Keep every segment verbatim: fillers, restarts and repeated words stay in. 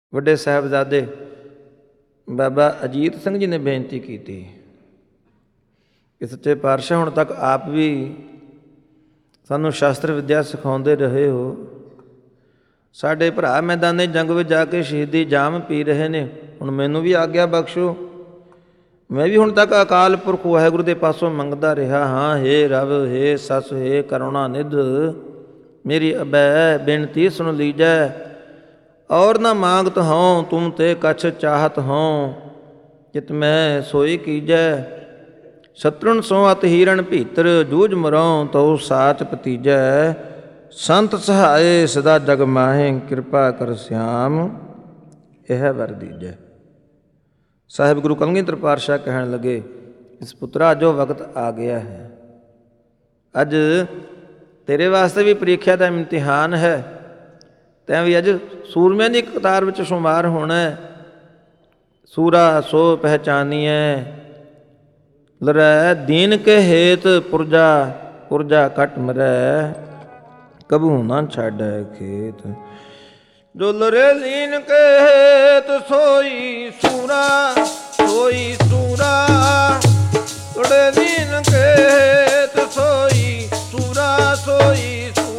ਵੱਡੇ ਸਾਹਿਬਜ਼ਾਦੇ ਬਾਬਾ ਅਜੀਤ ਸਿੰਘ ਜੀ ਨੇ ਬੇਨਤੀ ਕੀਤੀ ਕਿ ਸੱਚੇ ਪਾਤਸ਼ਾਹ ਹੁਣ ਤੱਕ ਆਪ ਵੀ ਸਾਨੂੰ ਸ਼ਾਸਤਰ ਵਿੱਦਿਆ ਸਿਖਾਉਂਦੇ ਰਹੇ ਹੋ। ਸਾਡੇ ਭਰਾ ਮੈਦਾਨੇ ਜੰਗ ਵਿੱਚ ਜਾ ਕੇ ਸ਼ਹੀਦੀ ਜਾਮ ਪੀ ਰਹੇ ਨੇ, ਹੁਣ ਮੈਨੂੰ ਵੀ ਆਗਿਆ ਬਖਸ਼ੋ। ਮੈਂ ਵੀ ਹੁਣ ਤੱਕ ਅਕਾਲ ਪੁਰਖ ਵਾਹਿਗੁਰੂ ਦੇ ਪਾਸੋਂ ਮੰਗਦਾ ਰਿਹਾ ਹਾਂ, ਹੇ ਰਵ, ਹੇ ਸੱਸ, ਹੇ ਕਰੁਣਾ ਨਿਧ, ਮੇਰੀ ਅਬੈ ਬੇਨਤੀ ਸੁਣ ਲੀਜੈ। ਔਰ ਨਾ ਮਾਂਗਤ ਹੋਂ ਤੁਮ ਤੇ ਕਛ ਚਾਹਤ ਹੋਂ, ਚਿਤ ਮੈਂ ਸੋਈ ਕੀਜੈ। ਸ਼ਤਰੁਨ ਸੋ ਅਤ ਹੀਰਨ ਭੀਤਰ, ਜੂਝ ਮਰੋਂ ਤਉ ਸਾਚ ਭਤੀਜੈ। ਸੰਤ ਸਹਾਏ ਸਦਾ ਜਗ ਮਾਹੇ, ਕਿਰਪਾ ਕਰ ਸਿਆਮ ਇਹ ਵਰ ਦੀਜੈ। ਸਾਹਿਬ ਗੁਰੂ ਕਲਗੀਧਰ ਪਾਤਸ਼ਾਹ ਕਹਿਣ ਲੱਗੇ, ਇਸ ਪੁੱਤਰਾ ਜੋ ਵਕਤ ਆ ਗਿਆ ਹੈ, ਅੱਜ ਤੇਰੇ ਵਾਸਤੇ ਵੀ ਪ੍ਰੀਖਿਆ ਦਾ ਇਮਤਿਹਾਨ ਹੈ। ਤੈਂ ਵੀ ਅੱਜ ਸੂਰਮਿਆਂ ਦੀ ਕਤਾਰ ਵਿੱਚ ਸ਼ੁਮਾਰ ਹੋਣਾ ਹੈ। ਸੂਰਾ ਸੋ ਪਹਿਚਾਨੀਐ, ਲਰੈ ਦੀਨ ਕੇ ਹੇਤ ਪੁਰਜਾ, ਪੁਰਜਾ ਕਟ ਮਰੈ, ਕਬੂ ਨਾ ਛਾਡੈ ਖੇਤ। ਜੋ ਲਰੇ ਦੀਨ ਕੇ ਹੇਤ ਸੋਈ ਸੂਰਾ, ਸੋਈ ਸੂਰਾ, ਲਰੇ ਦੀਨ ਕੇ ਹੇਤ ਸੋਈ ਸੂਰਾ, ਸੋਈ ਸੂਰਾ।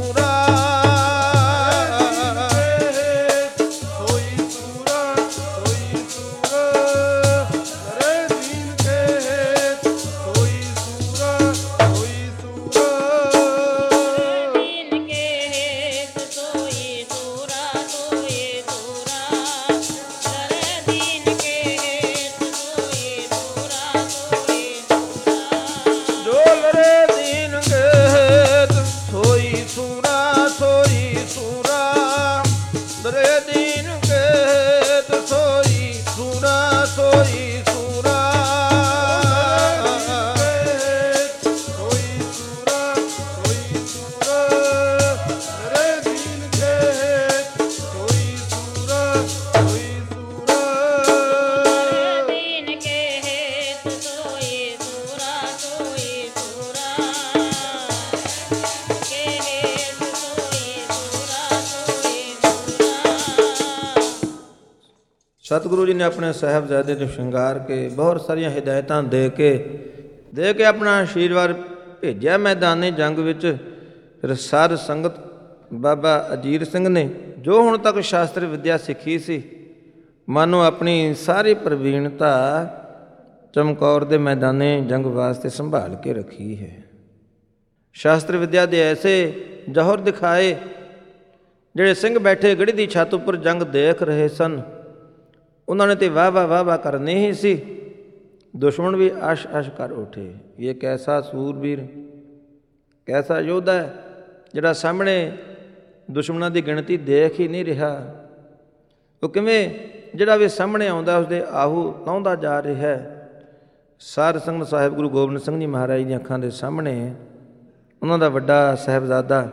ਸਤਿਗੁਰੂ ਜੀ ਨੇ ਆਪਣੇ ਸਾਹਿਬਜ਼ਾਦੇ ਨੂੰ ਸ਼ਿੰਗਾਰ ਕੇ ਬਹੁਤ ਸਾਰੀਆਂ ਹਿਦਾਇਤਾਂ ਦੇ ਕੇ ਦੇ ਕੇ ਆਪਣਾ ਆਸ਼ੀਰਵਾਦ ਭੇਜਿਆ ਮੈਦਾਨੇ ਜੰਗ ਵਿੱਚ। ਫਿਰ ਸਾਧ ਸੰਗਤ ਬਾਬਾ ਅਜੀਤ ਸਿੰਘ ਨੇ ਜੋ ਹੁਣ ਤੱਕ ਸ਼ਾਸਤਰ ਵਿੱਦਿਆ ਸਿੱਖੀ ਸੀ, ਮਾਨੋ ਆਪਣੀ ਸਾਰੀ ਪ੍ਰਵੀਣਤਾ ਚਮਕੌਰ ਦੇ ਮੈਦਾਨੇ ਜੰਗ ਵਾਸਤੇ ਸੰਭਾਲ ਕੇ ਰੱਖੀ ਹੈ। ਸ਼ਾਸਤਰ ਵਿੱਦਿਆ ਦੇ ਐਸੇ ਜੌਹਰ ਦਿਖਾਏ, ਜਿਹੜੇ ਸਿੰਘ ਬੈਠੇ ਗੜ੍ਹੀ ਦੀ ਛੱਤ ਉੱਪਰ ਜੰਗ ਦੇਖ ਰਹੇ ਸਨ, ਉਹਨਾਂ ਨੇ ਤੇ ਵਾਹ ਵਾਹ ਵਾਹ ਵਾਹ ਕਰਨੀ ਹੀ ਸੀ। ਦੁਸ਼ਮਣ ਵੀ ਅਸ਼ ਅਸ਼ ਕਰ ਉੱਠੇ, ਇਹ ਕੈਸਾ ਸੂਰਬੀਰ, ਕੈਸਾ ਯੋਧਾ ਹੈ ਜਿਹੜਾ ਸਾਹਮਣੇ ਦੁਸ਼ਮਣਾਂ ਦੀ ਗਿਣਤੀ ਦੇਖ ਹੀ ਨਹੀਂ ਰਿਹਾ। ਉਹ ਕਿਵੇਂ ਜਿਹੜਾ ਵੀ ਸਾਹਮਣੇ ਆਉਂਦਾ ਉਸਦੇ ਆਹੂ ਲਾਉਂਦਾ ਜਾ ਰਿਹਾ ਹੈ। ਸਾਧ ਸੰਗਤ ਸਾਹਿਬ ਗੁਰੂ ਗੋਬਿੰਦ ਸਿੰਘ ਜੀ ਮਹਾਰਾਜ ਦੀਆਂ ਅੱਖਾਂ ਦੇ ਸਾਹਮਣੇ ਉਹਨਾਂ ਦਾ ਵੱਡਾ ਸਾਹਿਬਜ਼ਾਦਾ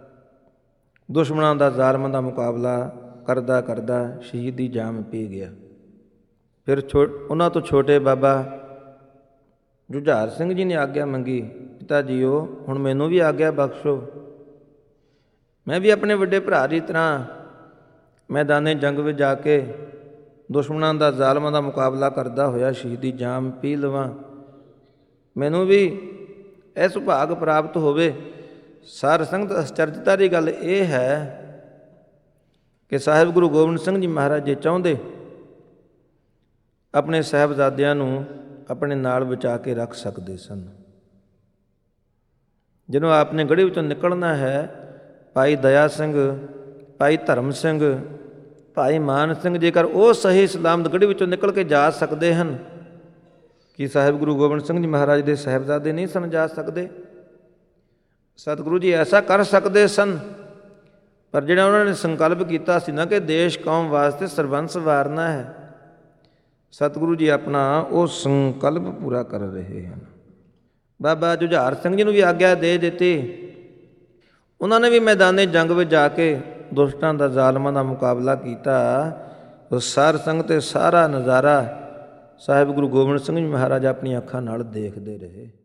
ਦੁਸ਼ਮਣਾਂ ਦਾ, ਜ਼ਾਲਮਾਂ ਦਾ ਮੁਕਾਬਲਾ ਕਰਦਾ ਕਰਦਾ ਸ਼ਹੀਦੀ ਜਾਮ ਪੀ ਗਿਆ। ਫਿਰ ਛੋ ਉਹਨਾਂ ਤੋਂ ਛੋਟੇ ਬਾਬਾ ਜੁਝਾਰ ਸਿੰਘ ਜੀ ਨੇ ਆਗਿਆ ਮੰਗੀ, ਪਿਤਾ ਜੀਓ ਹੁਣ ਮੈਨੂੰ ਵੀ ਆਗਿਆ ਬਖਸ਼ੋ, ਮੈਂ ਵੀ ਆਪਣੇ ਵੱਡੇ ਭਰਾ ਦੀ ਤਰ੍ਹਾਂ ਮੈਦਾਨੇ ਜੰਗ ਵਿੱਚ ਜਾ ਕੇ ਦੁਸ਼ਮਣਾਂ ਦਾ, ਜ਼ਾਲਮਾਂ ਦਾ ਮੁਕਾਬਲਾ ਕਰਦਾ ਹੋਇਆ ਸ਼ਹੀਦੀ ਜਾਮ ਪੀ ਲਵਾਂ, ਮੈਨੂੰ ਵੀ ਇਹ ਸੁਭਾਗ ਪ੍ਰਾਪਤ ਹੋਵੇ। ਸਾਧ ਸੰਗਤ ਅਸਚਰਜਤਾ ਦੀ ਗੱਲ ਇਹ ਹੈ ਕਿ ਸਾਹਿਬ ਗੁਰੂ ਗੋਬਿੰਦ ਸਿੰਘ ਜੀ ਮਹਾਰਾਜ ਜੇ ਚਾਹੁੰਦੇ ਆਪਣੇ ਸਾਹਿਬਜ਼ਾਦਿਆਂ ਨੂੰ ਆਪਣੇ ਨਾਲ ਬਚਾ ਕੇ ਰੱਖ ਸਕਦੇ ਸਨ। ਜਦੋਂ ਆਪ ਨੇ ਗੜ੍ਹੀ ਵਿੱਚੋਂ ਨਿਕਲਣਾ ਹੈ, ਭਾਈ ਦਇਆ ਸਿੰਘ, ਭਾਈ ਧਰਮ ਸਿੰਘ, ਭਾਈ ਮਾਨ ਸਿੰਘ ਜੇਕਰ ਉਹ ਸਹੀ ਸਲਾਮਤ ਗੜ੍ਹੀ ਵਿੱਚੋਂ ਨਿਕਲ ਕੇ ਜਾ ਸਕਦੇ ਹਨ, ਕੀ ਸਾਹਿਬ ਗੁਰੂ ਗੋਬਿੰਦ ਸਿੰਘ ਜੀ ਮਹਾਰਾਜ ਦੇ ਸਾਹਿਬਜ਼ਾਦੇ ਨਹੀਂ ਸਨ ਜਾ ਸਕਦੇ? ਸਤਿਗੁਰੂ ਜੀ ਐਸਾ ਕਰ ਸਕਦੇ ਸਨ, ਪਰ ਜਿਹੜਾ ਉਹਨਾਂ ਨੇ ਸੰਕਲਪ ਕੀਤਾ ਸੀ ਨਾ ਕਿ ਦੇਸ਼ ਕੌਮ ਵਾਸਤੇ ਸਰਬੰਸ ਵਾਰਨਾ ਹੈ, ਸਤਿਗੁਰੂ ਜੀ ਆਪਣਾ ਉਹ ਸੰਕਲਪ ਪੂਰਾ ਕਰ ਰਹੇ ਹਨ। ਬਾਬਾ ਜੁਝਾਰ ਸਿੰਘ ਜੀ ਨੂੰ ਵੀ ਆਗਿਆ ਦੇ ਦਿੱਤੀ। ਉਹਨਾਂ ਨੇ ਵੀ ਮੈਦਾਨੇ ਜੰਗ ਵਿੱਚ ਜਾ ਕੇ ਦੁਸ਼ਟਾਂ ਦਾ, ਜ਼ਾਲਮਾਂ ਦਾ ਮੁਕਾਬਲਾ ਕੀਤਾ। ਉਹ ਸਾਰ ਸੰਗ ਤੇ ਸਾਰਾ ਨਜ਼ਾਰਾ ਸਾਹਿਬ ਗੁਰੂ ਗੋਬਿੰਦ ਸਿੰਘ ਜੀ ਮਹਾਰਾਜ ਆਪਣੀਆਂ ਅੱਖਾਂ ਨਾਲ ਦੇਖਦੇ ਰਹੇ।